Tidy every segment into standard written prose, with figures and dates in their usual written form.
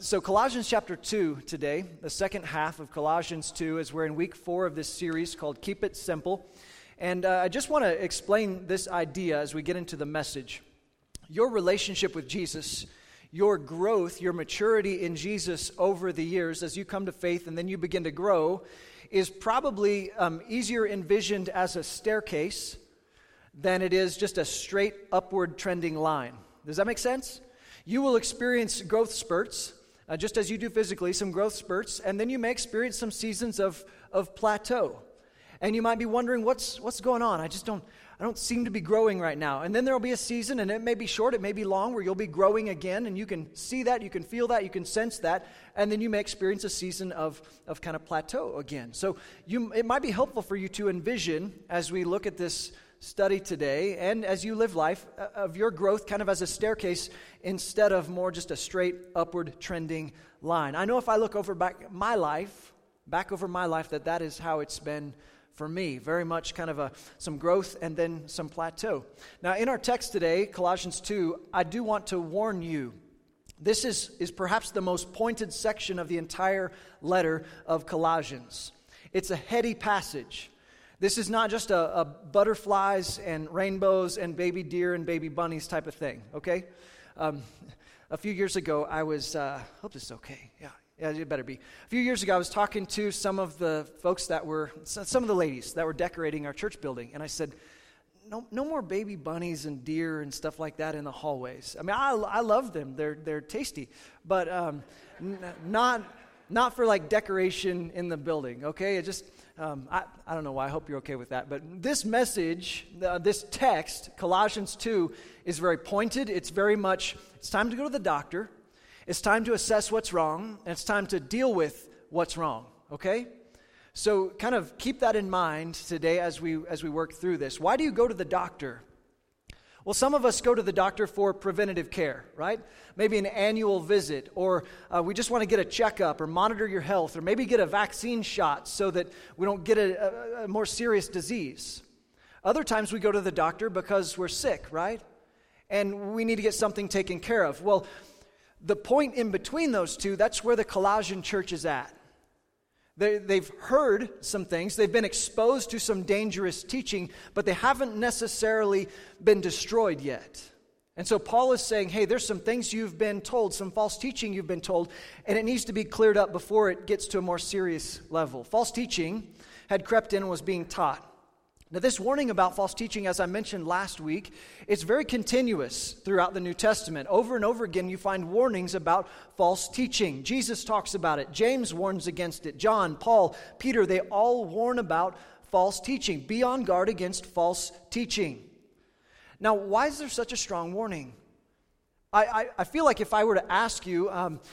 So Colossians chapter 2 today, the second half of Colossians 2, as we're in week 4 of this series called Keep It Simple. And I just want to explain this idea as we get into the message. Your relationship with Jesus, your growth, your maturity in Jesus over the years as you come to faith and then you begin to grow is probably easier envisioned as a staircase than it is just a straight upward trending line. Does that make sense? You will experience growth spurts. Just as you do physically, some growth spurts, and then you may experience some seasons of plateau. And you might be wondering, what's going on? I don't seem to be growing right now. And then there will be a season, and it may be short, it may be long, where you'll be growing again, and you can see that, you can feel that, you can sense that, and then you may experience a season of kind of plateau again. So it might be helpful for you to envision, as we look at this study today, and as you live life, of your growth kind of as a staircase instead of more just a straight upward trending line. I know if I look over back over my life, that is how it's been for me. Very much kind of some growth and then some plateau. Now in our text today, Colossians 2, I do want to warn you, this is perhaps the most pointed section of the entire letter of Colossians. It's a heady passage. This is not just a butterflies and rainbows and baby deer and baby bunnies type of thing, okay? A few years ago, I was, hope this is okay, yeah, it better be. A few years ago, I was talking to some of the folks some of the ladies that were decorating our church building, and I said, no more baby bunnies and deer and stuff like that in the hallways. I mean, I love them, they're tasty, but not for like decoration in the building, okay? It just, I don't know why, I hope you're okay with that. But this message, this text, Colossians 2, is very pointed. It's very much, it's time to go to the doctor. It's time to assess what's wrong. And it's time to deal with what's wrong, okay? So kind of keep that in mind today as we work through this. Why do you go to the doctor? Well, some of us go to the doctor for preventative care, right? Maybe an annual visit, or we just want to get a checkup or monitor your health, or maybe get a vaccine shot so that we don't get a more serious disease. Other times we go to the doctor because we're sick, right? And we need to get something taken care of. Well, the point in between those two, that's where the Colossian church is at. They've heard some things, they've been exposed to some dangerous teaching, but they haven't necessarily been destroyed yet. And so Paul is saying, hey, there's some things you've been told, some false teaching you've been told, and it needs to be cleared up before it gets to a more serious level. False teaching had crept in and was being taught. Now, this warning about false teaching, as I mentioned last week, it's very continuous throughout the New Testament. Over and over again, you find warnings about false teaching. Jesus talks about it. James warns against it. John, Paul, Peter, they all warn about false teaching. Be on guard against false teaching. Now, why is there such a strong warning? I feel like if I were to ask you,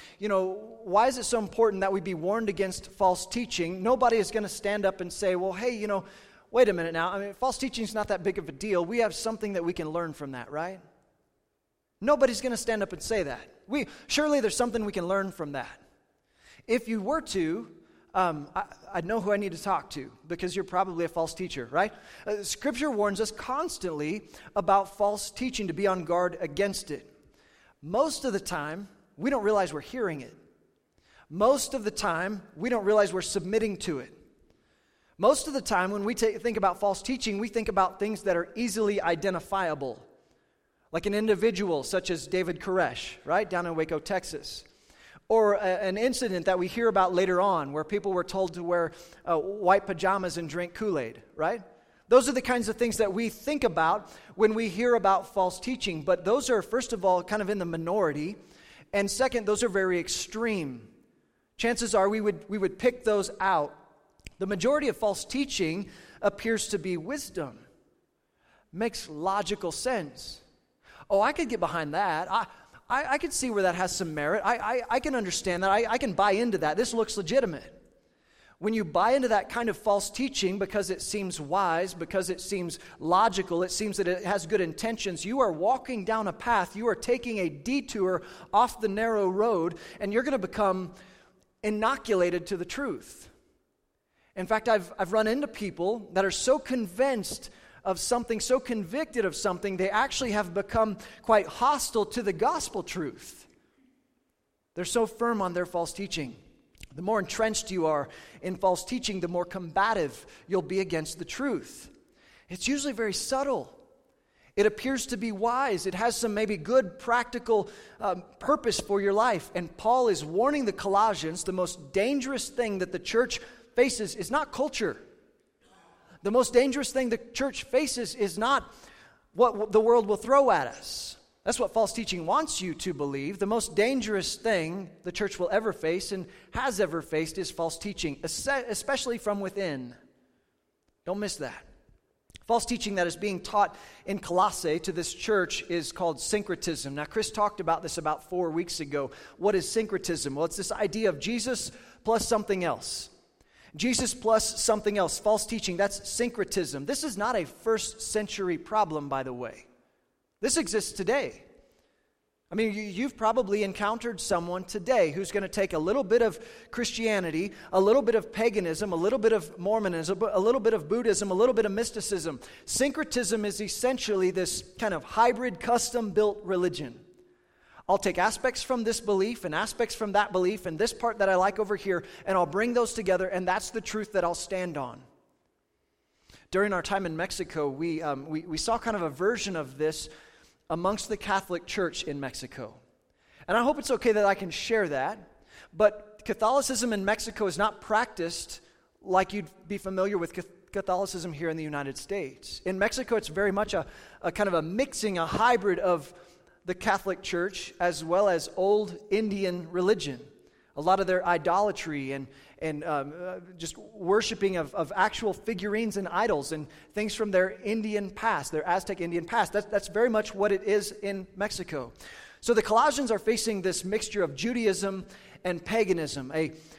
why is it so important that we be warned against false teaching? Nobody is going to stand up and say, well, hey, wait a minute now. I mean, false teaching is not that big of a deal. We have something that we can learn from that, right? Nobody's going to stand up and say that. Surely there's something we can learn from that. If you were to, I know who I need to talk to, because you're probably a false teacher, right? Scripture warns us constantly about false teaching, to be on guard against it. Most of the time, we don't realize we're hearing it. Most of the time, we don't realize we're submitting to it. Most of the time, when we think about false teaching, we think about things that are easily identifiable, like an individual such as David Koresh, right, down in Waco, Texas, or an incident that we hear about later on where people were told to wear white pajamas and drink Kool-Aid, right? Those are the kinds of things that we think about when we hear about false teaching, but those are, first of all, kind of in the minority, and second, those are very extreme. Chances are we would pick those out. The majority of false teaching appears to be wisdom. Makes logical sense. Oh, I could get behind that. I could see where that has some merit. I can understand that. I can buy into that. This looks legitimate. When you buy into that kind of false teaching because it seems wise, because it seems logical, it seems that it has good intentions, you are walking down a path, you are taking a detour off the narrow road, and you're going to become inoculated to the truth. In fact, I've run into people that are so convinced of something, so convicted of something, they actually have become quite hostile to the gospel truth. They're so firm on their false teaching. The more entrenched you are in false teaching, the more combative you'll be against the truth. It's usually very subtle. It appears to be wise. It has some maybe good practical purpose for your life. And Paul is warning the Colossians the most dangerous thing that the church faces is not culture. The most dangerous thing the church faces is not what the world will throw at us. That's what false teaching wants you to believe. The most dangerous thing the church will ever face and has ever faced is false teaching, especially from within. Don't miss that. False teaching that is being taught in Colossae to this church is called syncretism. Now, Chris talked about this about 4 weeks ago. What is syncretism? Well, it's this idea of Jesus plus something else. Jesus plus something else. False teaching, that's syncretism. This is not a first century problem, by the way. This exists today. I mean, you've probably encountered someone today who's going to take a little bit of Christianity, a little bit of paganism, a little bit of Mormonism, a little bit of Buddhism, a little bit of mysticism. Syncretism is essentially this kind of hybrid, custom-built religion. I'll take aspects from this belief and aspects from that belief and this part that I like over here, and I'll bring those together, and that's the truth that I'll stand on. During our time in Mexico, we saw kind of a version of this amongst the Catholic Church in Mexico. And I hope it's okay that I can share that, but Catholicism in Mexico is not practiced like you'd be familiar with Catholicism here in the United States. In Mexico, it's very much a kind of a mixing, a hybrid of the Catholic Church as well as old Indian religion. A lot of their idolatry and just worshiping of actual figurines and idols and things from their Indian past, their Aztec Indian past. That's very much what it is in Mexico. So the Colossians are facing this mixture of Judaism and paganism.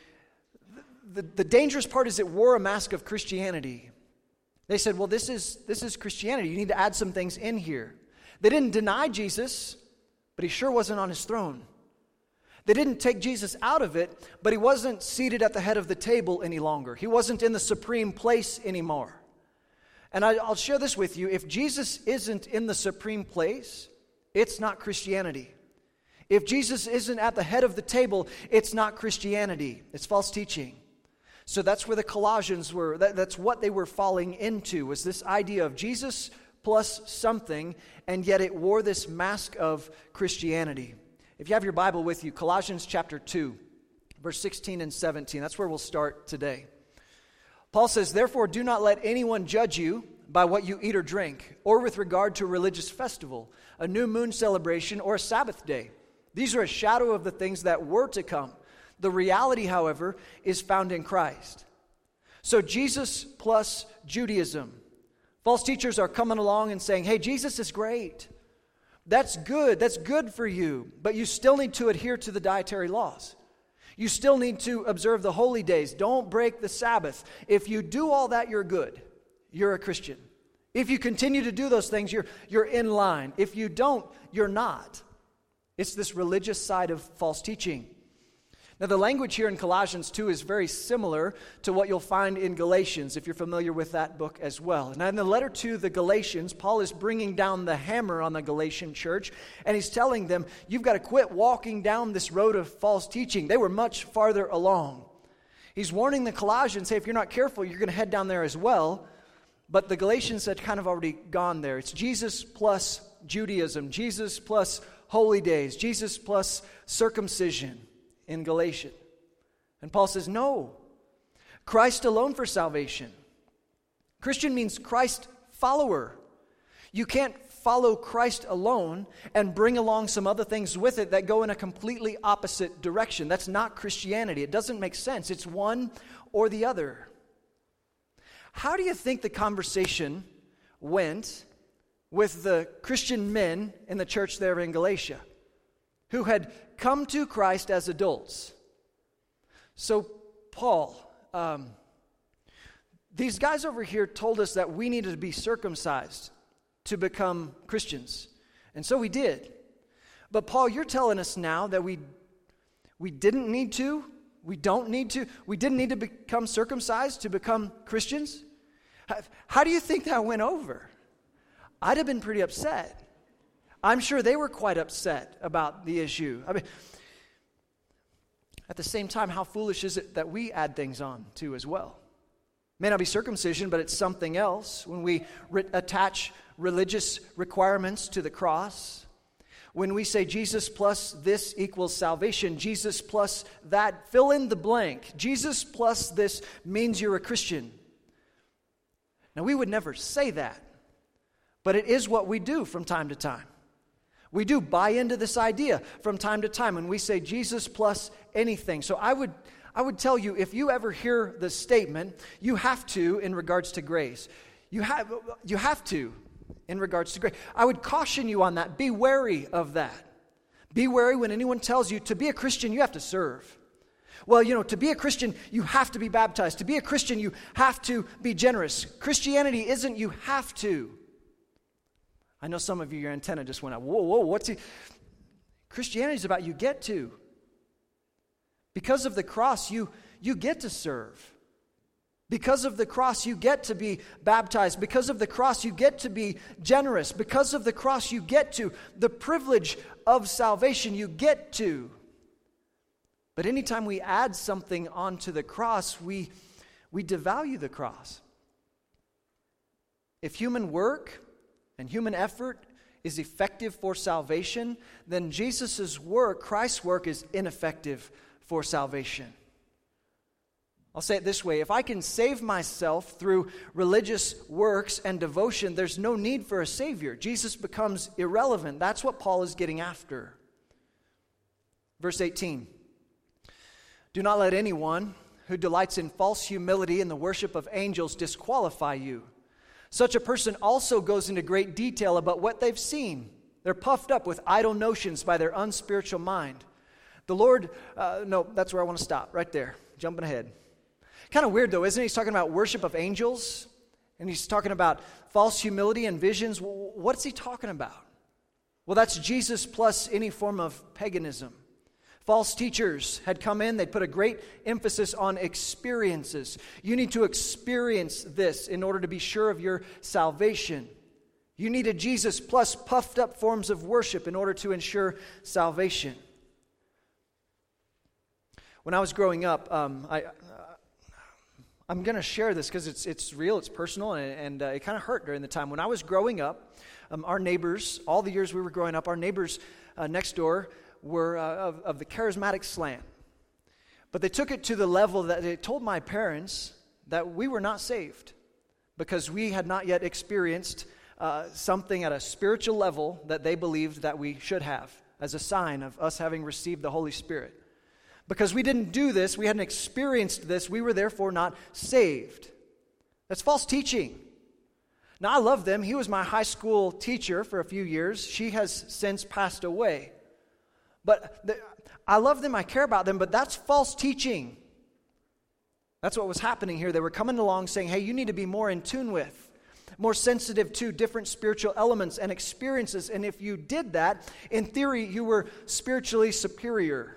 The dangerous part is it wore a mask of Christianity. They said, well, this is Christianity. You need to add some things in here. They didn't deny Jesus, but he sure wasn't on his throne. They didn't take Jesus out of it, but he wasn't seated at the head of the table any longer. He wasn't in the supreme place anymore. And I'll share this with you. If Jesus isn't in the supreme place, it's not Christianity. If Jesus isn't at the head of the table, it's not Christianity. It's false teaching. So that's where the Colossians were. That's what they were falling into, was this idea of Jesus plus something, and yet it wore this mask of Christianity. If you have your Bible with you, Colossians chapter 2, verse 16 and 17, that's where we'll start today. Paul says, therefore, do not let anyone judge you by what you eat or drink, or with regard to a religious festival, a new moon celebration, or a Sabbath day. These are a shadow of the things that were to come. The reality, however, is found in Christ. So Jesus plus Judaism. False teachers are coming along and saying, hey, Jesus is great. That's good for you, but you still need to adhere to the dietary laws. You still need to observe the holy days. Don't break the Sabbath. If you do all that, you're good. You're a Christian. If you continue to do those things, you're in line. If you don't, you're not. It's this religious side of false teaching. Now, the language here in Colossians 2 is very similar to what you'll find in Galatians, if you're familiar with that book as well. And in the letter to the Galatians, Paul is bringing down the hammer on the Galatian church, and he's telling them, you've got to quit walking down this road of false teaching. They were much farther along. He's warning the Colossians, hey, if you're not careful, you're going to head down there as well. But the Galatians had kind of already gone there. It's Jesus plus Judaism, Jesus plus holy days, Jesus plus circumcision in Galatians. And Paul says, no, Christ alone for salvation. Christian means Christ follower. You can't follow Christ alone and bring along some other things with it that go in a completely opposite direction. That's not Christianity. It doesn't make sense. It's one or the other. How do you think the conversation went with the Christian men in the church there in Galatia who had come to Christ as adults? So Paul, these guys over here told us that we needed to be circumcised to become Christians. And so we did. But Paul, you're telling us now that we didn't need to, we don't need to, we didn't need to become circumcised to become Christians? How do you think that went over? I'd have been pretty upset. I'm sure they were quite upset about the issue. I mean, At the same time, how foolish is it that we add things on to as well? May not be circumcision, but it's something else. When we attach religious requirements to the cross, when we say Jesus plus this equals salvation, Jesus plus that, fill in the blank. Jesus plus this means you're a Christian. Now, we would never say that, but it is what we do from time to time. We do buy into this idea from time to time when we say Jesus plus anything. So I would tell you, if you ever hear the statement, you have to in regards to grace. You have to in regards to grace. I would caution you on that. Be wary of that. Be wary when anyone tells you to be a Christian, you have to serve. Well, to be a Christian, you have to be baptized. To be a Christian, you have to be generous. Christianity isn't you have to. I know some of you, your antenna just went up. Whoa, what's he? Christianity is about you get to. Because of the cross, you get to serve. Because of the cross, you get to be baptized. Because of the cross, you get to be generous. Because of the cross, you get to the privilege of salvation. You get to. But anytime we add something onto the cross, we devalue the cross. If human work and human effort is effective for salvation, then Jesus' work, Christ's work, is ineffective for salvation. I'll say it this way. If I can save myself through religious works and devotion, there's no need for a Savior. Jesus becomes irrelevant. That's what Paul is getting after. Verse 18. Do not let anyone who delights in false humility and the worship of angels disqualify you. Such a person also goes into great detail about what they've seen. They're puffed up with idle notions by their unspiritual mind. The Lord, that's where I want to stop, right there, jumping ahead. Kind of weird though, isn't he? He's talking about worship of angels, and he's talking about false humility and visions. What's he talking about? Well, that's Jesus plus any form of paganism. False teachers had come in. They'd put a great emphasis on experiences. You need to experience this in order to be sure of your salvation. You need a Jesus plus puffed up forms of worship in order to ensure salvation. When I was growing up, I'm going to share this because it's real, it's personal, and it kind of hurt during the time. When I was growing up, our neighbors, all the years we were growing up, our neighbors next door were of the charismatic slant. But they took it to the level that they told my parents that we were not saved because we had not yet experienced something at a spiritual level that they believed that we should have as a sign of us having received the Holy Spirit. Because we didn't do this, we hadn't experienced this, we were therefore not saved. That's false teaching. Now, I love them. He was my high school teacher for a few years. She has since passed away. But I love them, I care about them, but that's false teaching. That's what was happening here. They were coming along saying, hey, you need to be more in tune with, more sensitive to different spiritual elements and experiences. And if you did that, in theory, you were spiritually superior.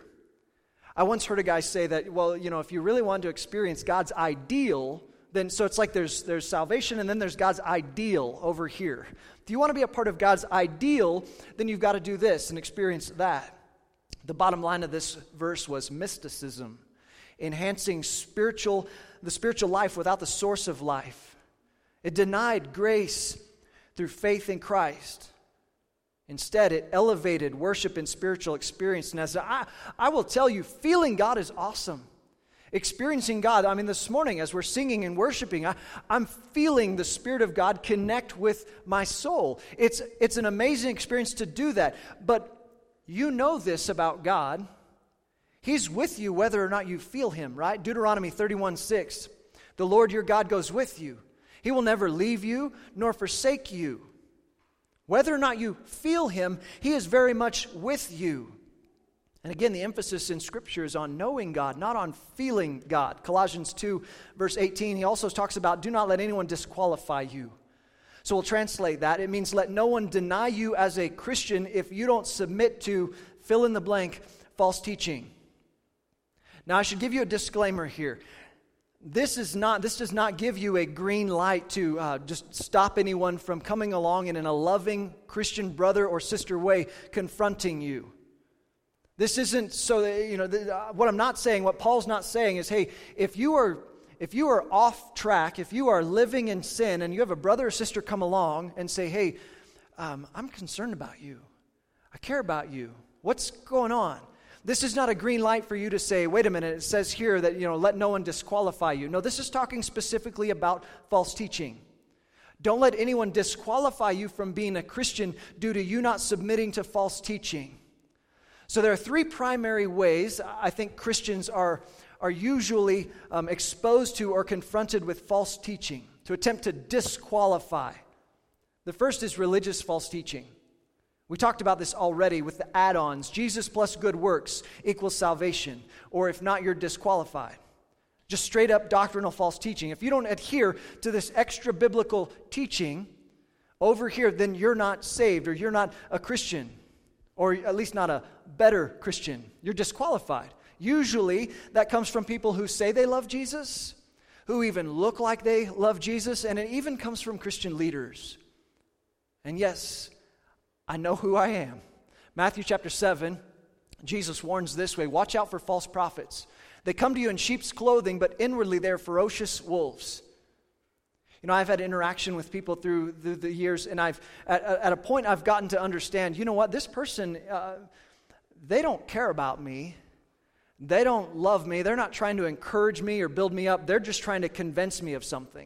I once heard a guy say that, well, if you really want to experience God's ideal, then so it's like there's salvation and then there's God's ideal over here. If you want to be a part of God's ideal, then you've got to do this and experience that. The bottom line of this verse was mysticism, enhancing the spiritual life without the source of life. It denied grace through faith in Christ. Instead, it elevated worship and spiritual experience. And as I will tell you, feeling God is awesome. Experiencing God, this morning as we're singing and worshiping, I'm feeling the Spirit of God connect with my soul. It's an amazing experience to do that. But you know this about God. He's with you whether or not you feel Him, right? Deuteronomy 31:6. The Lord your God goes with you. He will never leave you nor forsake you. Whether or not you feel Him, He is very much with you. And again, the emphasis in Scripture is on knowing God, not on feeling God. Colossians 2, verse 18, he also talks about, do not let anyone disqualify you. So we'll translate that. It means let no one deny you as a Christian if you don't submit to, fill in the blank, false teaching. Now, I should give you a disclaimer here. This does not give you a green light to just stop anyone from coming along and in a loving Christian brother or sister way confronting you. This isn't so that, what I'm not saying, what Paul's not saying is, hey, if you are off track, if you are living in sin and you have a brother or sister come along and say, hey, I'm concerned about you. I care about you. What's going on? This is not a green light for you to say, wait a minute, it says here that, let no one disqualify you. No, this is talking specifically about false teaching. Don't let anyone disqualify you from being a Christian due to you not submitting to false teaching. So there are three primary ways I think Christians are usually exposed to or confronted with false teaching, to attempt to disqualify. The first is religious false teaching. We talked about this already with the add-ons. Jesus plus good works equals salvation, or if not, you're disqualified. Just straight up doctrinal false teaching. If you don't adhere to this extra biblical teaching over here, then you're not saved, or you're not a Christian, or at least not a better Christian. You're disqualified. Usually, that comes from people who say they love Jesus, who even look like they love Jesus, and it even comes from Christian leaders. And yes, I know who I am. Matthew chapter 7, Jesus warns this way, watch out for false prophets. They come to you in sheep's clothing, but inwardly they're ferocious wolves. I've had interaction with people through the years, and at a point I've gotten to understand, you know what, this person, they don't care about me. They don't love me. They're not trying to encourage me or build me up. They're just trying to convince me of something.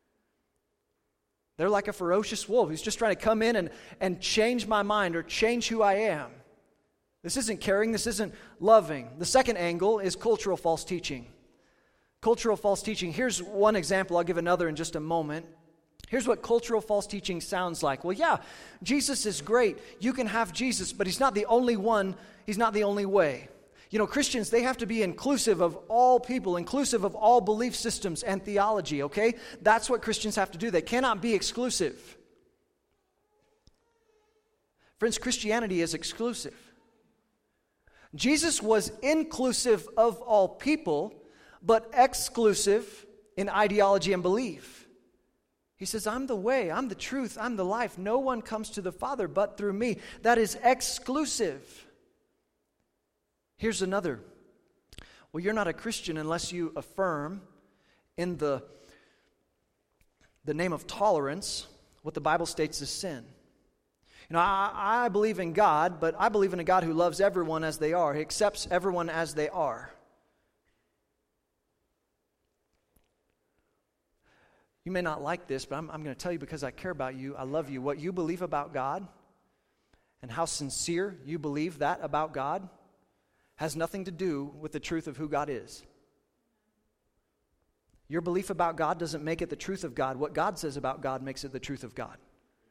They're like a ferocious wolf who's just trying to come in and change my mind or change who I am. This isn't caring. This isn't loving. The second angle is cultural false teaching. Cultural false teaching. Here's one example. I'll give another in just a moment. Here's what cultural false teaching sounds like. Well, yeah, Jesus is great. You can have Jesus, but He's not the only one. He's not the only way. Christians, they have to be inclusive of all people, inclusive of all belief systems and theology, okay? That's what Christians have to do. They cannot be exclusive. Friends, Christianity is exclusive. Jesus was inclusive of all people, but exclusive in ideology and belief. He says, I'm the way, I'm the truth, I'm the life. No one comes to the Father but through me. That is exclusive. Here's another. Well, you're not a Christian unless you affirm in the name of tolerance what the Bible states is sin. I believe in God, but I believe in a God who loves everyone as they are. He accepts everyone as they are. You may not like this, but I'm going to tell you because I care about you. I love you. What you believe about God and how sincere you believe that about God has nothing to do with the truth of who God is. Your belief about God doesn't make it the truth of God. What God says about God makes it the truth of God.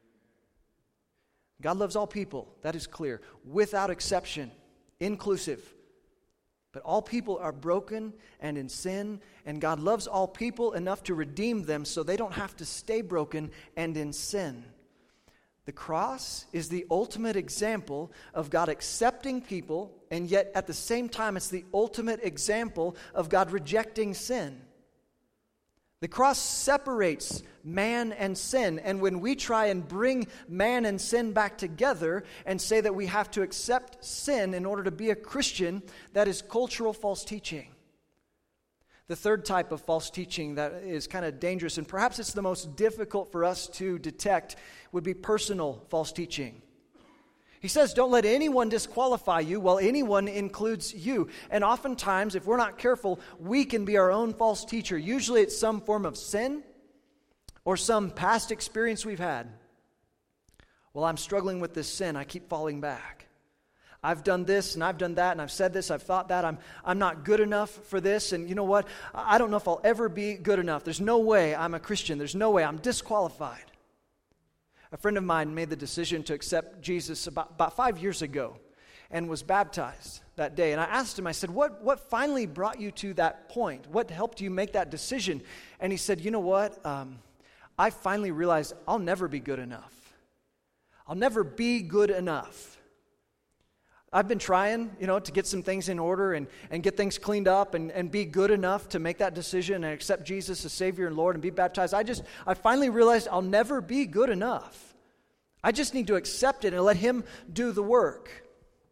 God loves all people, that is clear, without exception, inclusive. But all people are broken and in sin, and God loves all people enough to redeem them so they don't have to stay broken and in sin. The cross is the ultimate example of God accepting people, and yet at the same time it's the ultimate example of God rejecting sin. The cross separates man and sin, and when we try and bring man and sin back together and say that we have to accept sin in order to be a Christian, that is cultural false teaching. The third type of false teaching that is kind of dangerous, and perhaps it's the most difficult for us to detect, would be personal false teaching. He says, don't let anyone disqualify you. Well, anyone includes you. And oftentimes, if we're not careful, we can be our own false teacher. Usually it's some form of sin or some past experience we've had. Well, I'm struggling with this sin. I keep falling back. I've done this and I've done that and I've said this, I've thought that. I'm not good enough for this. And you know what? I don't know if I'll ever be good enough. There's no way I'm a Christian. There's no way. I'm disqualified. A friend of mine made the decision to accept Jesus about 5 years ago and was baptized that day. And I asked him, I said, what finally brought you to that point? What helped you make that decision? And he said, you know what? I finally realized I'll never be good enough. I'll never be good enough. I've been trying, to get some things in order and get things cleaned up and be good enough to make that decision and accept Jesus as Savior and Lord and be baptized. I finally realized I'll never be good enough. I just need to accept it and let Him do the work.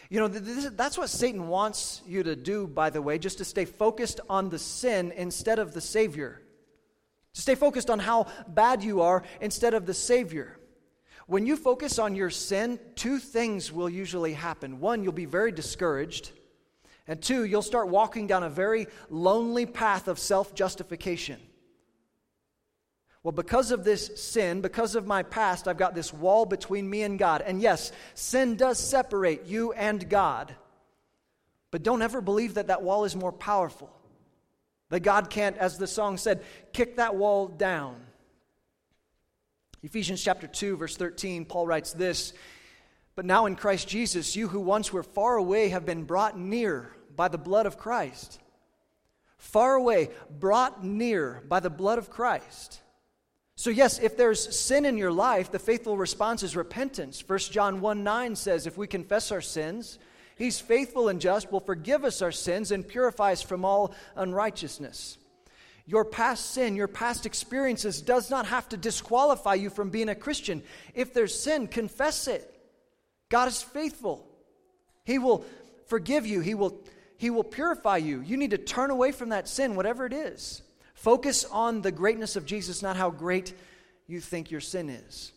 You know, that's what Satan wants you to do, by the way, just to stay focused on the sin instead of the Savior. To stay focused on how bad you are instead of the Savior. When you focus on your sin, two things will usually happen. One, you'll be very discouraged. And two, you'll start walking down a very lonely path of self-justification. Well, because of this sin, because of my past, I've got this wall between me and God. And yes, sin does separate you and God. But don't ever believe that that wall is more powerful. That God can't, as the song said, kick that wall down. Ephesians chapter 2, verse 13, Paul writes this, "But now in Christ Jesus, you who once were far away have been brought near by the blood of Christ." Far away, brought near by the blood of Christ. So yes, if there's sin in your life, the faithful response is repentance. 1 John 1:9 says, if we confess our sins, He's faithful and just, will forgive us our sins and purify us from all unrighteousness. Your past sin, your past experiences does not have to disqualify you from being a Christian. If there's sin, confess it. God is faithful. He will forgive you. He will purify you. You need to turn away from that sin, whatever it is. Focus on the greatness of Jesus, not how great you think your sin is.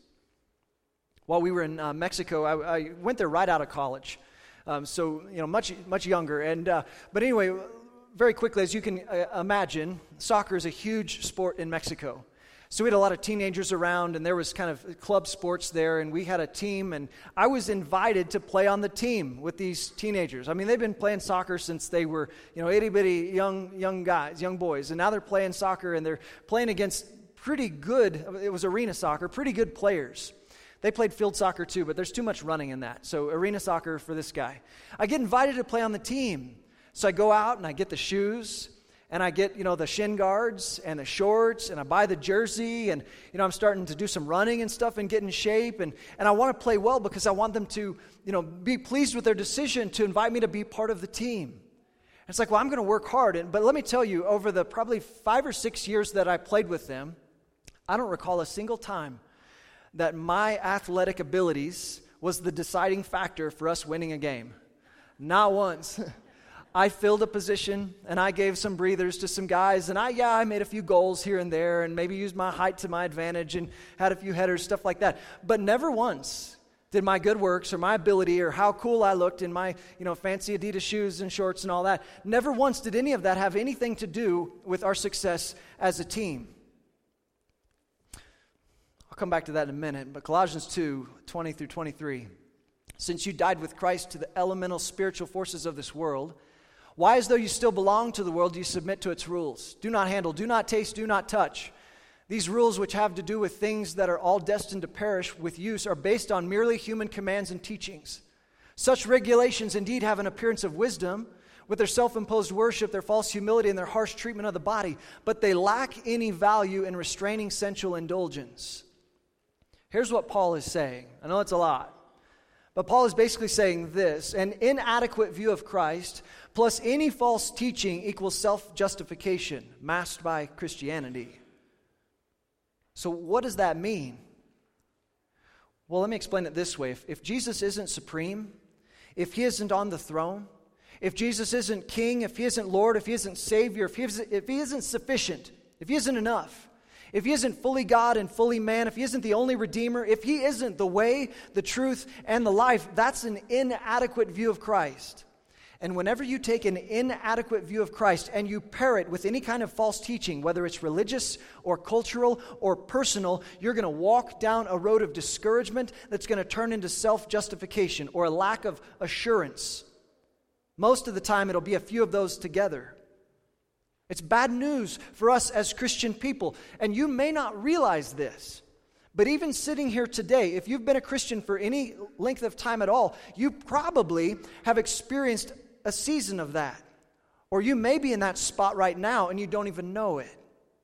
While we were in Mexico, I went there right out of college, so much younger. And but anyway, very quickly, as you can imagine, soccer is a huge sport in Mexico. So we had a lot of teenagers around, and there was kind of club sports there, and we had a team, and I was invited to play on the team with these teenagers. I mean, they've been playing soccer since they were, itty-bitty young guys, young boys, and now they're playing soccer, and they're playing against pretty good, it was arena soccer, pretty good players. They played field soccer too, but there's too much running in that, so arena soccer for this guy. I get invited to play on the team, so I go out and I get the shoes, and I get, the shin guards and the shorts, and I buy the jersey, and, I'm starting to do some running and stuff and get in shape, and I want to play well because I want them to, be pleased with their decision to invite me to be part of the team. And it's like, well, I'm going to work hard, but let me tell you, over the probably 5 or 6 years that I played with them, I don't recall a single time that my athletic abilities was the deciding factor for us winning a game. Not once. I filled a position, and I gave some breathers to some guys, and I made a few goals here and there, and maybe used my height to my advantage, and had a few headers, stuff like that. But never once did my good works, or my ability, or how cool I looked in my, fancy Adidas shoes and shorts and all that, never once did any of that have anything to do with our success as a team. I'll come back to that in a minute, but Colossians 2, 20 through 23. Since you died with Christ to the elemental spiritual forces of this world, why, as though you still belong to the world, do you submit to its rules? Do not handle, do not taste, do not touch. These rules, which have to do with things that are all destined to perish with use, are based on merely human commands and teachings. Such regulations indeed have an appearance of wisdom, with their self-imposed worship, their false humility, and their harsh treatment of the body, but they lack any value in restraining sensual indulgence. Here's what Paul is saying. I know it's a lot. But Paul is basically saying this: an inadequate view of Christ plus any false teaching equals self-justification masked by Christianity. So what does that mean? Well, let me explain it this way. If Jesus isn't supreme, if He isn't on the throne, if Jesus isn't King, if He isn't Lord, if He isn't Savior, if He isn't sufficient, if He isn't enough, if He isn't fully God and fully man, if He isn't the only Redeemer, if He isn't the way, the truth, and the life, that's an inadequate view of Christ. And whenever you take an inadequate view of Christ and you pair it with any kind of false teaching, whether it's religious or cultural or personal, you're going to walk down a road of discouragement that's going to turn into self-justification or a lack of assurance. Most of the time, it'll be a few of those together. It's bad news for us as Christian people, and you may not realize this, but even sitting here today, if you've been a Christian for any length of time at all, you probably have experienced a season of that, or you may be in that spot right now and you don't even know it.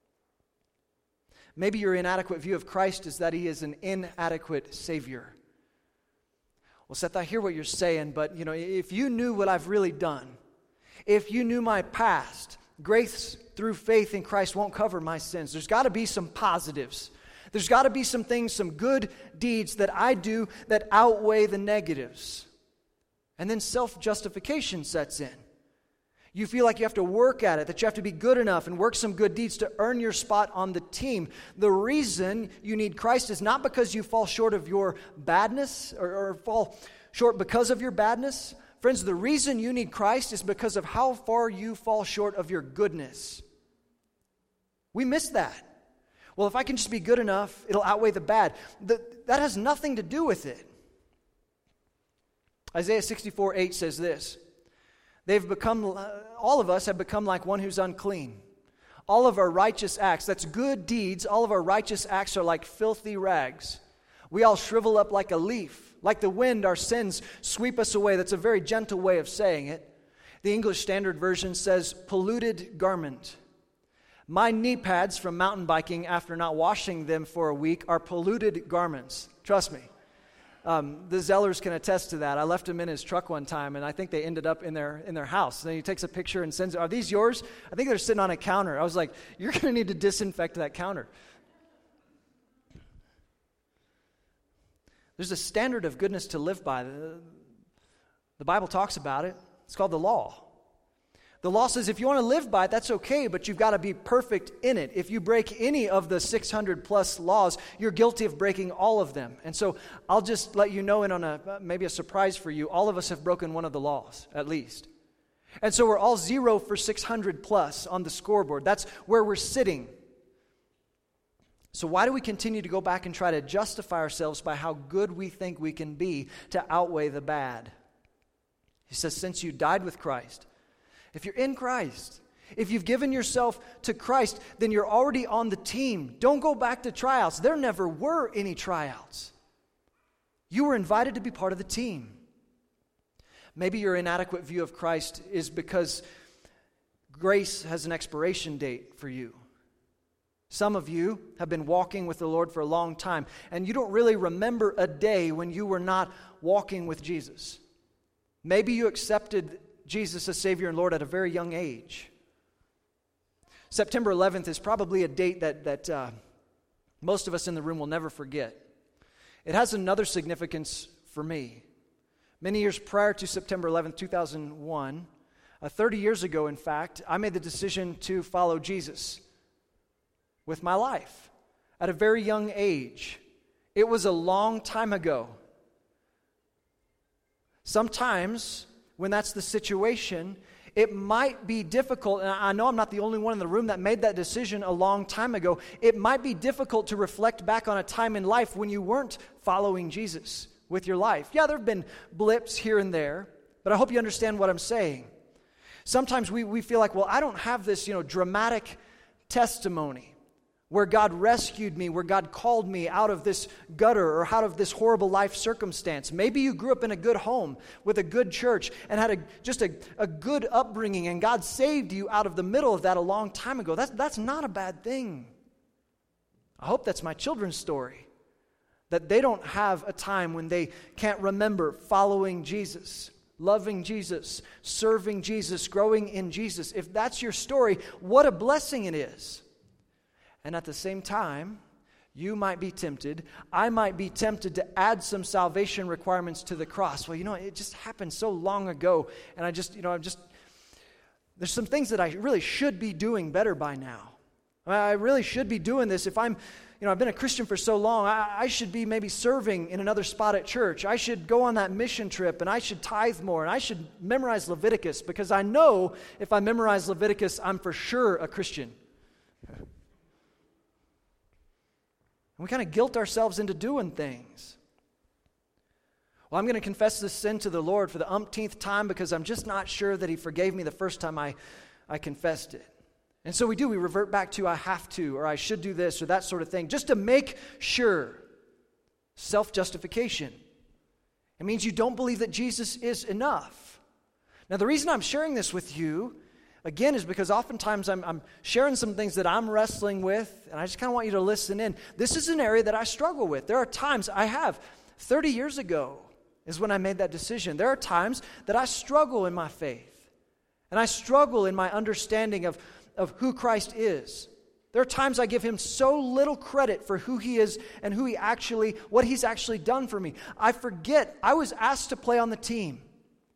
Maybe your inadequate view of Christ is that He is an inadequate Savior. Well, Seth, I hear what you're saying, but if you knew what I've really done, if you knew my past, grace through faith in Christ won't cover my sins. There's got to be some positives. There's got to be some things, some good deeds that I do that outweigh the negatives. And then self-justification sets in. You feel like you have to work at it, that you have to be good enough and work some good deeds to earn your spot on the team. The reason you need Christ is not because you fall short of your badness or fall short because of your badness. Friends, the reason you need Christ is because of how far you fall short of your goodness. We miss that. Well, if I can just be good enough, it'll outweigh the bad. That has nothing to do with it. Isaiah 64:8 says this, all of us have become like one who's unclean. All of our righteous acts, that's good deeds, all of our righteous acts are like filthy rags. We all shrivel up like a leaf. Like the wind, our sins sweep us away. That's a very gentle way of saying it. The English Standard Version says, polluted garment. My knee pads from mountain biking after not washing them for a week are polluted garments. Trust me. The Zellers can attest to that. I left him in his truck one time, and I think they ended up in their house. And then he takes a picture and sends it. Are these yours? I think they're sitting on a counter. I was like, you're going to need to disinfect that counter. There's a standard of goodness to live by. The Bible talks about it. It's called the law. The law says if you want to live by it, that's okay, but you've got to be perfect in it. If you break any of the 600 plus laws, you're guilty of breaking all of them. And so I'll just let you know, and on maybe a surprise for you, all of us have broken one of the laws, at least. And so we're all 0 for 600 plus on the scoreboard. That's where we're sitting. So why do we continue to go back and try to justify ourselves by how good we think we can be to outweigh the bad? He says, since you died with Christ, if you're in Christ, if you've given yourself to Christ, then you're already on the team. Don't go back to tryouts. There never were any tryouts. You were invited to be part of the team. Maybe your inadequate view of Christ is because grace has an expiration date for you. Some of you have been walking with the Lord for a long time, and you don't really remember a day when you were not walking with Jesus. Maybe you accepted Jesus as Savior and Lord at a very young age. September 11th is probably a date that most of us in the room will never forget. It has another significance for me. Many years prior to September 11th, 2001, 30 years ago, in fact, I made the decision to follow Jesus with my life at a very young age. It was a long time ago. Sometimes, when that's the situation, it might be difficult, and I know I'm not the only one in the room that made that decision a long time ago. It might be difficult to reflect back on a time in life when you weren't following Jesus with your life. Yeah, there have been blips here and there, but I hope you understand what I'm saying. Sometimes we feel like, well, I don't have this, dramatic testimony where God rescued me, where God called me out of this gutter or out of this horrible life circumstance. Maybe you grew up in a good home with a good church and had a good upbringing, and God saved you out of the middle of that a long time ago. That's not a bad thing. I hope that's my children's story, that they don't have a time when they can't remember following Jesus, loving Jesus, serving Jesus, growing in Jesus. If that's your story, what a blessing it is. And at the same time, you might be tempted, I might be tempted to add some salvation requirements to the cross. Well, it just happened so long ago, and there's some things that I really should be doing better by now. I really should be doing this. If I've been a Christian for so long, I should be maybe serving in another spot at church. I should go on that mission trip, and I should tithe more, and I should memorize Leviticus, because I know if I memorize Leviticus, I'm for sure a Christian. We kind of guilt ourselves into doing things. Well, I'm going to confess this sin to the Lord for the umpteenth time because I'm just not sure that He forgave me the first time I confessed it. And so we revert back to I have to, or I should do this, or that sort of thing, just to make sure. Self-justification. It means you don't believe that Jesus is enough. Now, the reason I'm sharing this with you again, is because oftentimes I'm sharing some things that I'm wrestling with, and I just kind of want you to listen in. This is an area that I struggle with. There are times 30 years ago is when I made that decision. There are times that I struggle in my faith, and I struggle in my understanding of who Christ is. There are times I give Him so little credit for who He is and what He's actually done for me. I forget I was asked to play on the team.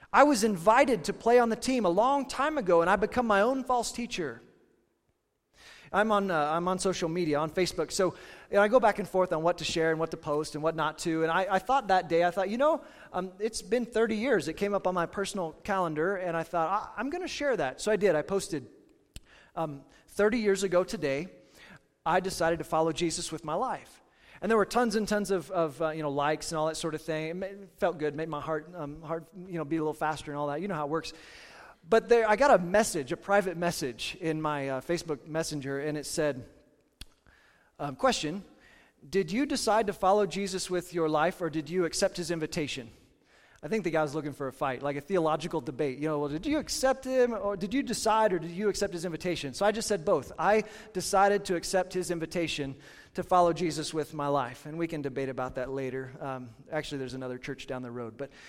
I was invited to play on the team a long time ago, and I become my own false teacher. I'm on social media, on Facebook, so I go back and forth on what to share and what to post and what not to, and I thought that day, it's been 30 years. It came up on my personal calendar, and I thought, I'm going to share that. So I did. I posted, 30 years ago today, I decided to follow Jesus with my life. And there were tons and tons of likes and all that sort of thing. It felt good, made my heart beat a little faster and all that. You know how it works. But I got a private message in my Facebook Messenger, and it said, question, did you decide to follow Jesus with your life, or did you accept his invitation? I think the guy was looking for a fight, like a theological debate. Did you accept him, or did you decide, or did you accept his invitation? So I just said both. I decided to accept his invitation to follow Jesus with my life, and we can debate about that later. Actually, there's another church down the road, but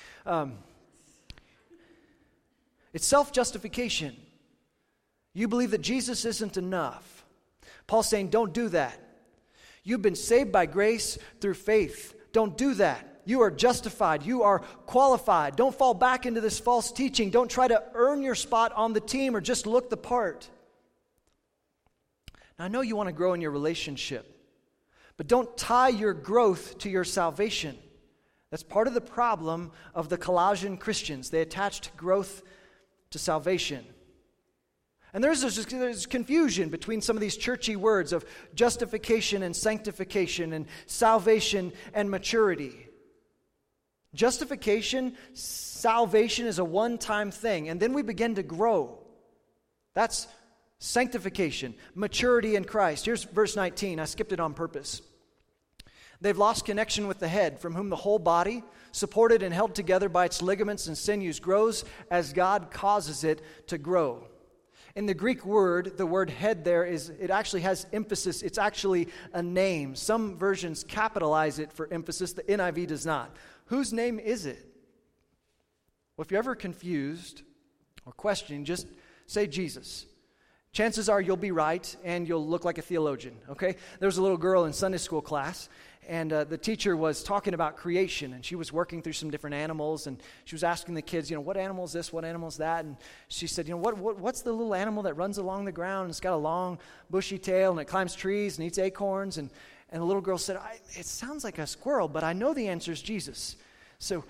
it's self-justification. You believe that Jesus isn't enough. Paul's saying, don't do that. You've been saved by grace through faith. Don't do that. You are justified. You are qualified. Don't fall back into this false teaching. Don't try to earn your spot on the team or just look the part. Now, I know you want to grow in your relationship, but don't tie your growth to your salvation. That's part of the problem of the Colossian Christians. They attached growth to salvation. And there's confusion between some of these churchy words of justification and sanctification and salvation and maturity. Justification, salvation is a one-time thing, and then we begin to grow. That's sanctification, maturity in Christ. Here's verse 19. I skipped it on purpose. They've lost connection with the head, from whom the whole body, supported and held together by its ligaments and sinews, grows as God causes it to grow. In the Greek word, the word head there it actually has emphasis. It's actually a name. Some versions capitalize it for emphasis. The NIV does not. Whose name is it? Well, if you're ever confused or questioning, just say Jesus. Chances are you'll be right and you'll look like a theologian, okay? There was a little girl in Sunday school class, and the teacher was talking about creation, and she was working through some different animals, and she was asking the kids, what animal is this, what animal is that? And she said, what's the little animal that runs along the ground, and it's got a long, bushy tail, and it climbs trees and eats acorns? And the little girl said, it sounds like a squirrel, but I know the answer is Jesus. So,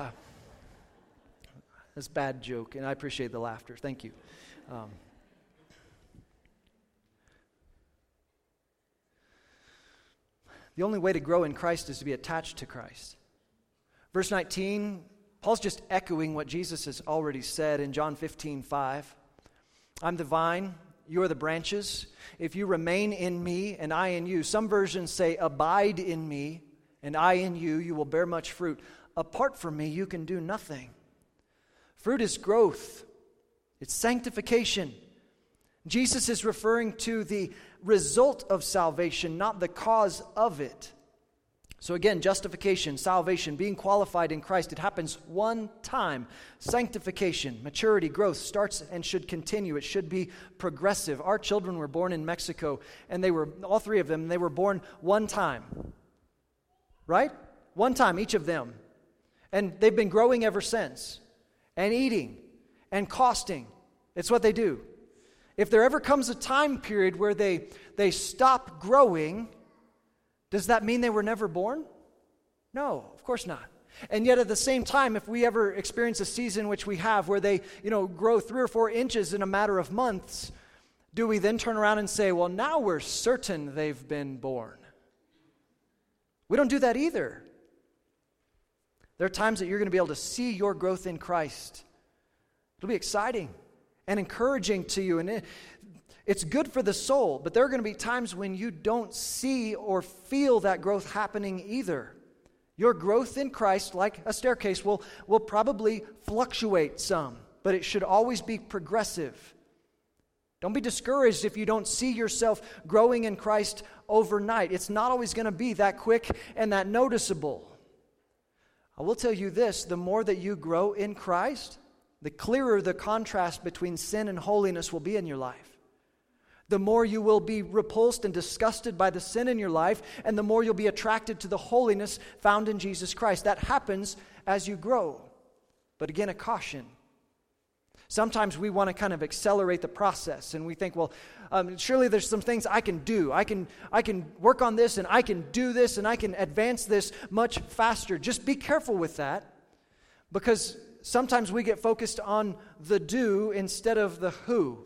that's a bad joke, and I appreciate the laughter. Thank you. The only way to grow in Christ is to be attached to Christ. Verse 19, Paul's just echoing what Jesus has already said in John 15:5. I'm the vine, you are the branches. If you remain in me and I in you, some versions say, abide in me and I in you, you will bear much fruit. Apart from me, you can do nothing. Fruit is growth. It's sanctification. Jesus is referring to the result of salvation, not the cause of it. So again, justification, salvation, being qualified in Christ, it happens one time. Sanctification, maturity, growth starts and should continue. It should be progressive. Our children were born in Mexico, and all three of them, they were born one time. Right? One time, each of them. And they've been growing ever since. And eating and costing. It's what they do. If there ever comes a time period where they stop growing, does that mean they were never born? No, of course not. And yet at the same time, if we ever experience a season which we have where they, grow 3 or 4 inches in a matter of months, do we then turn around and say, well, now we're certain they've been born? We don't do that either. There are times that you're going to be able to see your growth in Christ. It'll be exciting and encouraging to you, and it's good for the soul, but there are going to be times when you don't see or feel that growth happening either. Your growth in Christ, like a staircase, will probably fluctuate some, but it should always be progressive. Don't be discouraged if you don't see yourself growing in Christ overnight. It's not always going to be that quick and that noticeable. I will tell you this, the more that you grow in Christ, the clearer the contrast between sin and holiness will be in your life. The more you will be repulsed and disgusted by the sin in your life, and the more you'll be attracted to the holiness found in Jesus Christ. That happens as you grow. but again, a caution. Sometimes we want to kind of accelerate the process, and we think, well, surely there's some things I can do. I can work on this, and I can do this, and I can advance this much faster. Just be careful with that, because sometimes we get focused on the do instead of the who.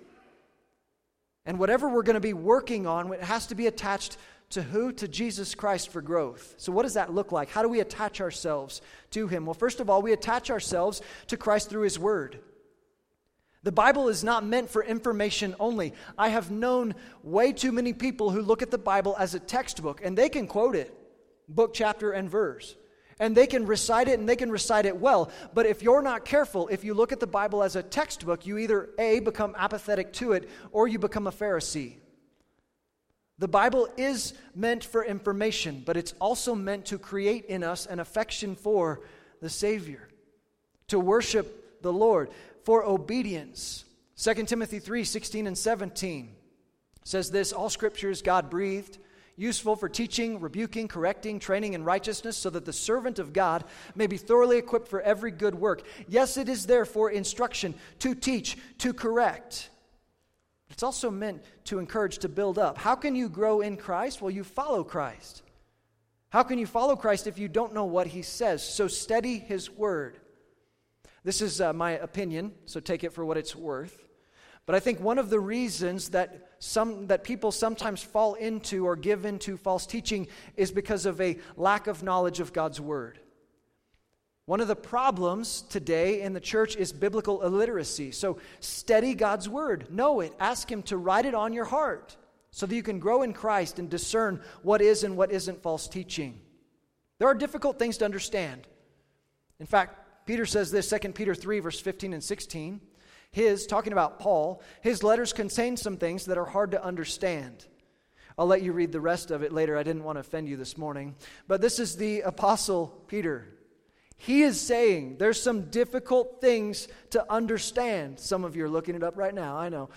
And whatever we're going to be working on, it has to be attached to who? To Jesus Christ for growth. So what does that look like? How do we attach ourselves to Him? Well, first of all, we attach ourselves to Christ through His Word. The Bible is not meant for information only. I have known way too many people who look at the Bible as a textbook, and they can quote it, book, chapter, and verse. And they can recite it, and they can recite it well. But if you're not careful, if you look at the Bible as a textbook, you either A, become apathetic to it, or you become a Pharisee. The Bible is meant for information, but it's also meant to create in us an affection for the Savior, to worship the Lord, for obedience. 2 Timothy 3:16 and 17 says this, all Scripture is God-breathed, useful for teaching, rebuking, correcting, training in righteousness, so that the servant of God may be thoroughly equipped for every good work. Yes, it is there for instruction, to teach, to correct. It's also meant to encourage, to build up. How can you grow in Christ? Well, you follow Christ. How can you follow Christ if you don't know what He says? So study His Word. This is my opinion, so take it for what it's worth. But I think one of the reasons that people sometimes fall into or give into false teaching is because of a lack of knowledge of God's Word. One of the problems today in the church is biblical illiteracy. So study God's Word. Know it. Ask Him to write it on your heart so that you can grow in Christ and discern what is and what isn't false teaching. There are difficult things to understand. In fact, Peter says this, 2 Peter 3, verse 15 and 16. Talking about Paul, his letters contain some things that are hard to understand. I'll let you read the rest of it later. I didn't want to offend you this morning. But this is the Apostle Peter. He is saying there's some difficult things to understand. Some of you are looking it up right now, I know.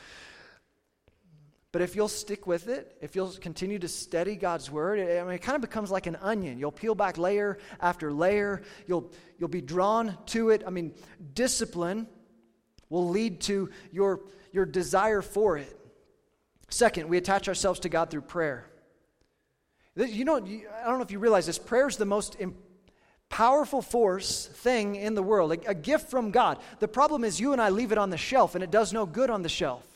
But if you'll stick with it, if you'll continue to study God's Word, it kind of becomes like an onion. You'll peel back layer after layer. You'll be drawn to it. Discipline will lead to your desire for it. Second, we attach ourselves to God through prayer. I don't know if you realize this. Prayer is the most powerful thing in the world, a gift from God. The problem is you and I leave it on the shelf, and it does no good on the shelf.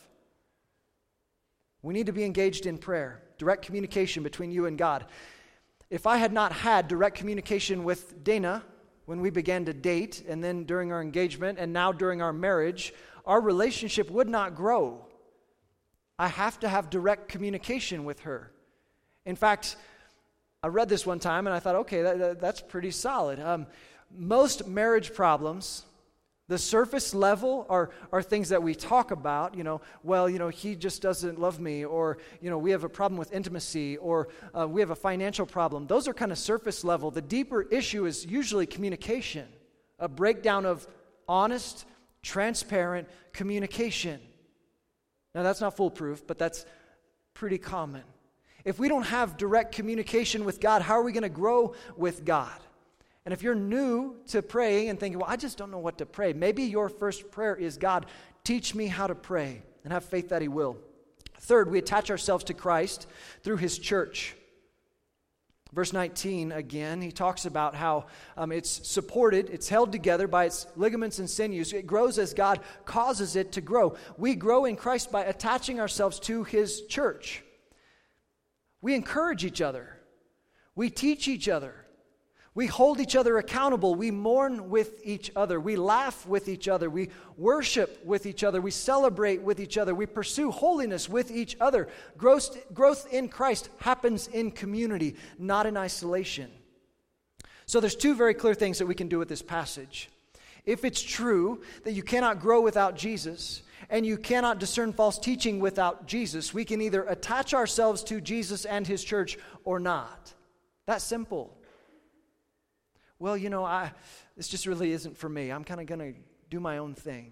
We need to be engaged in prayer, direct communication between you and God. If I had not had direct communication with Dana when we began to date, and then during our engagement, and now during our marriage, our relationship would not grow. I have to have direct communication with her. In fact, I read this one time and I thought, okay, that's pretty solid. Most marriage problems, the surface level are things that we talk about, he just doesn't love me, or, we have a problem with intimacy, or we have a financial problem. Those are kind of surface level. The deeper issue is usually communication, a breakdown of honest, transparent communication. Now, that's not foolproof, but that's pretty common. If we don't have direct communication with God, how are we going to grow with God? And if you're new to praying and thinking, well, I just don't know what to pray, maybe your first prayer is, God, teach me how to pray, and have faith that He will. Third, we attach ourselves to Christ through His church. Verse 19, again, he talks about how it's supported, it's held together by its ligaments and sinews. It grows as God causes it to grow. We grow in Christ by attaching ourselves to His church. We encourage each other. We teach each other. We hold each other accountable. We mourn with each other. We laugh with each other. We worship with each other. We celebrate with each other. We pursue holiness with each other. Growth in Christ happens in community, not in isolation. So there's two very clear things that we can do with this passage. If it's true that you cannot grow without Jesus, and you cannot discern false teaching without Jesus, we can either attach ourselves to Jesus and His church or not. That's simple. Well, this just really isn't for me. I'm kind of going to do my own thing.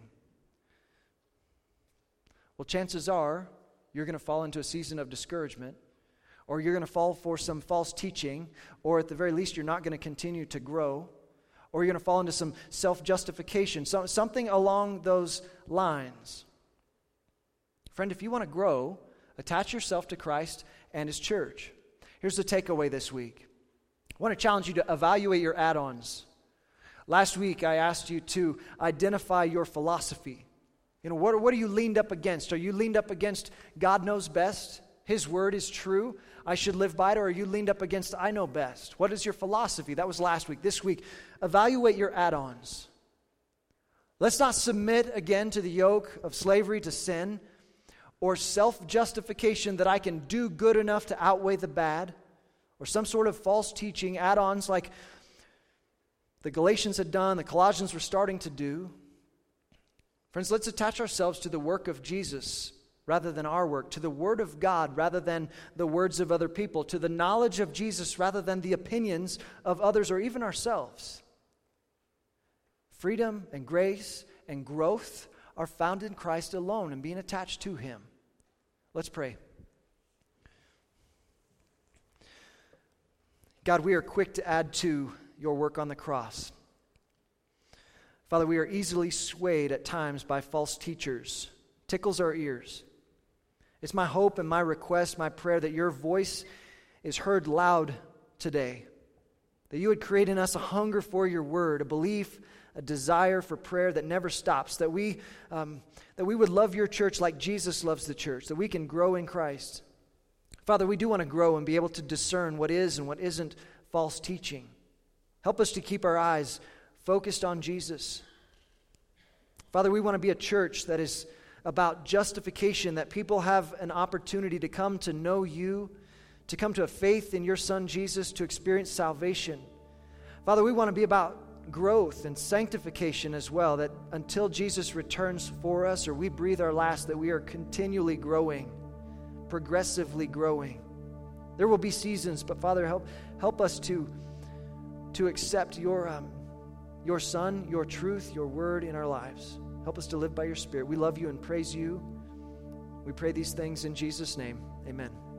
Well, chances are you're going to fall into a season of discouragement, or you're going to fall for some false teaching, or at the very least, you're not going to continue to grow, Or you're going to fall into some self-justification, something along those lines. Friend, if you want to grow, attach yourself to Christ and His church. Here's the takeaway this week. I want to challenge you to evaluate your add-ons. Last week, I asked you to identify your philosophy. What are you leaned up against? Are you leaned up against God knows best? His word is true. I should live by it. Or are you leaned up against I know best? What is your philosophy? That was last week. This week, evaluate your add-ons. Let's not submit again to the yoke of slavery to sin or self-justification that I can do good enough to outweigh the bad, or some sort of false teaching, add-ons like the Galatians had done, the Colossians were starting to do. Friends, let's attach ourselves to the work of Jesus rather than our work, to the Word of God rather than the words of other people, to the knowledge of Jesus rather than the opinions of others or even ourselves. Freedom and grace and growth are found in Christ alone and being attached to Him. Let's pray. God, we are quick to add to your work on the cross. Father, we are easily swayed at times by false teachers. Tickles our ears. It's my hope and my request, my prayer, that your voice is heard loud today. That you would create in us a hunger for your word, a belief, a desire for prayer that never stops. That we would love your church like Jesus loves the church. That we can grow in Christ. Father, we do want to grow and be able to discern what is and what isn't false teaching. Help us to keep our eyes focused on Jesus. Father, we want to be a church that is about justification, that people have an opportunity to come to know you, to come to a faith in your Son Jesus, to experience salvation. Father, we want to be about growth and sanctification as well, that until Jesus returns for us or we breathe our last, that we are continually growing, progressively growing. There will be seasons, but Father, help us to accept your Son, your truth, your word in our lives. Help us to live by your Spirit. We love you and praise you. We pray these things in Jesus' name. Amen.